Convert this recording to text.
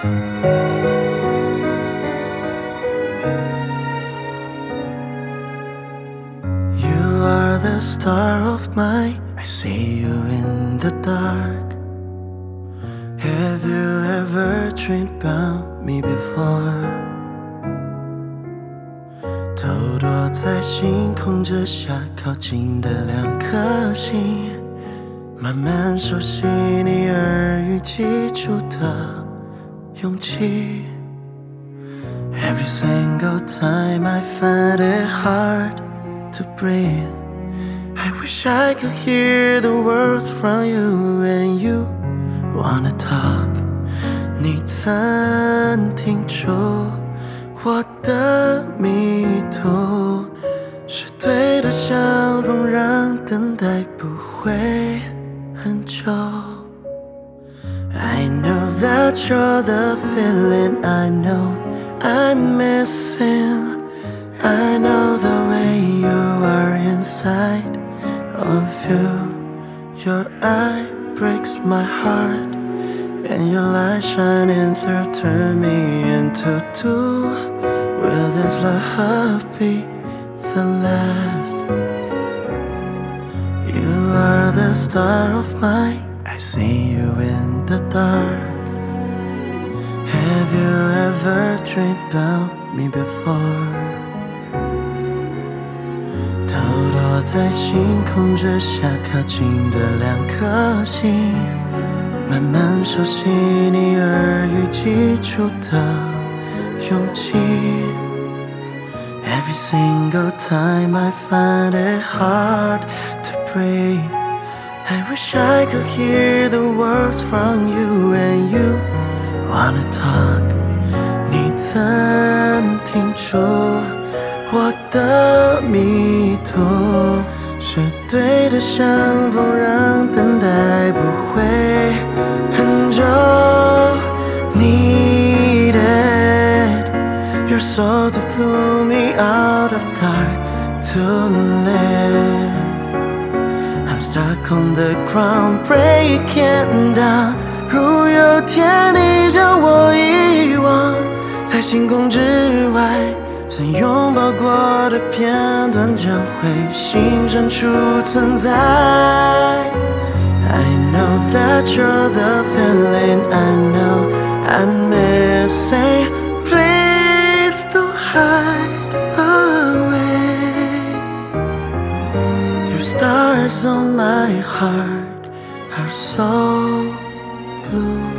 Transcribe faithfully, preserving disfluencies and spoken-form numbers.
You are the star of mine. I see you in the dark. Have you ever dreamed about me before? 偷躲在星空之下靠近的两颗心，慢慢熟悉你耳语寄出的勇气。Every single time I find it hard to breathe, I wish I could hear the words from you when you wanna talk. 你曾听出我的迷途，是对的相逢让等待不会很久。I know that you're the feeling I know I'm missing. I know the way you are inside of you. Your eye breaks my heart, and your light shining through turn me into two. Will this love be the last? You are the star of mine. I see you in the dark. Have you ever dreamed about me before? 偷躲在星空之下靠近的两颗心，慢慢熟悉你耳语寄出的勇气。Every single time I find it hard to breathe, I wish I could hear the words from you when you wanna talk. 你曾听出我的迷途，是对的相逢让等待不会很久。Needed your soul to pull me out of dark to live. I'm stuck on the ground, breaking down. 如有天你将我遗忘，在星空之外，曾拥抱过的片段将会心深处存在。I know that you're the feeling I know I'm missing. Please don't hide away. Your stars on my heart are so blue.